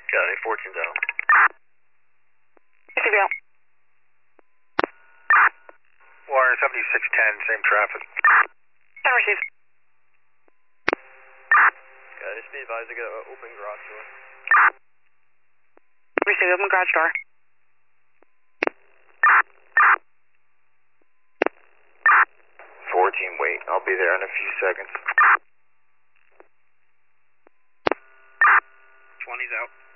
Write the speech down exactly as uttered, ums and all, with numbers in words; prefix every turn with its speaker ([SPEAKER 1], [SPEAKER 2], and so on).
[SPEAKER 1] Got it, fourteen's out.
[SPEAKER 2] C B L.
[SPEAKER 1] Warren, seventy-six ten, same traffic.
[SPEAKER 2] Ten received.
[SPEAKER 3] Got it, be advised, I got an open garage door.
[SPEAKER 2] Receive, open garage door.
[SPEAKER 1] fourteen, wait, I'll be there in a few seconds.
[SPEAKER 3] twenty's out.